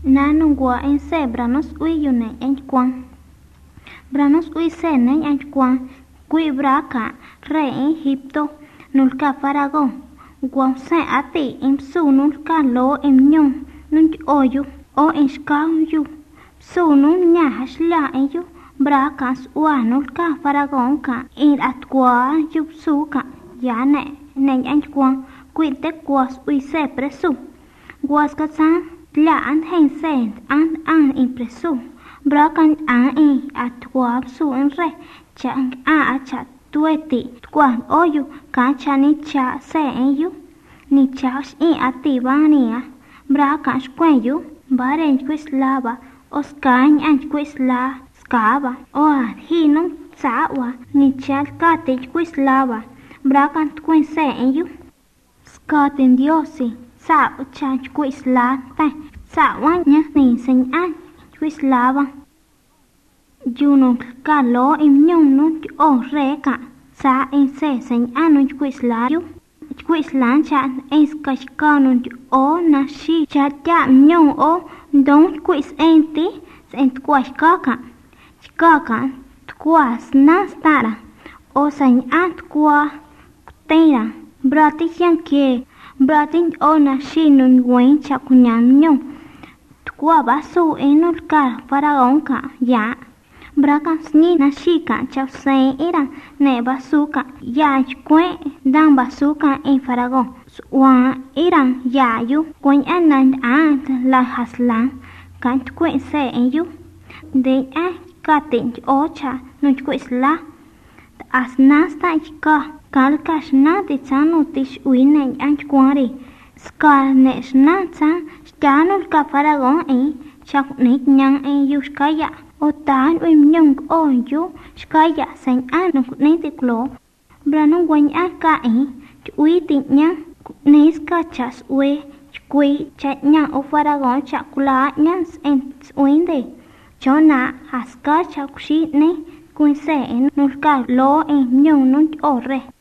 Nanungwa en se branos uyune en kwan. Branos uy se en kwan. Kui braka re en Egipto nulka farago. Guau se ati en su nulka lo en nyon nun oyu o en shkauyu. Su nun nya hashla en yu brakas ua nulka faragon ka en atkwa yu suka ya ne en kwan. Kui te guas uy se presu. Guas katsan la an hen sen an impresu. Brakan an en atkwa su en re. Chang a cha tueti kwan oyu ka cha ni cha se en yu ni cha in atibania braka shkwen yu baren kwislava oskan an kwisla skava o hinum sawa ni cha kate kwislava brakan kwen se en yu skaten diosi sa cha kwisla ta sa wan nya ni sen an kwislava Juno kalo im nyong nun o reka sa en se sen anu kwislayu kwislan cha es kashkanun o na shi cha ya nyong o don kwis enti sen kwashkaka kaka twas na stara o sen at kwa tera brati ke bratin o na shi nun wen cha kunyan nyong kwa basu enul ka faraon ka ya Brakan sni na shika chau sen era ne basuka ya kwe dan basuka en faragon wa eran ya yu kwen anan la haslan kan kwe se en yu de a katin ocha no kwe sla asnasta ka kalka shna de chanu tish uinen an kwari skal ne shna cha stanul ka faragon en chak nik nyang en yuskaya Otan uim nyong o yu shkaya sen anu ne tiklo branu wen aka ui tinya nes ka chas we kui chatnya o faragon chakula nyans en uinde chona haska chakshi ne kuin se en nulka lo en nyong nun ore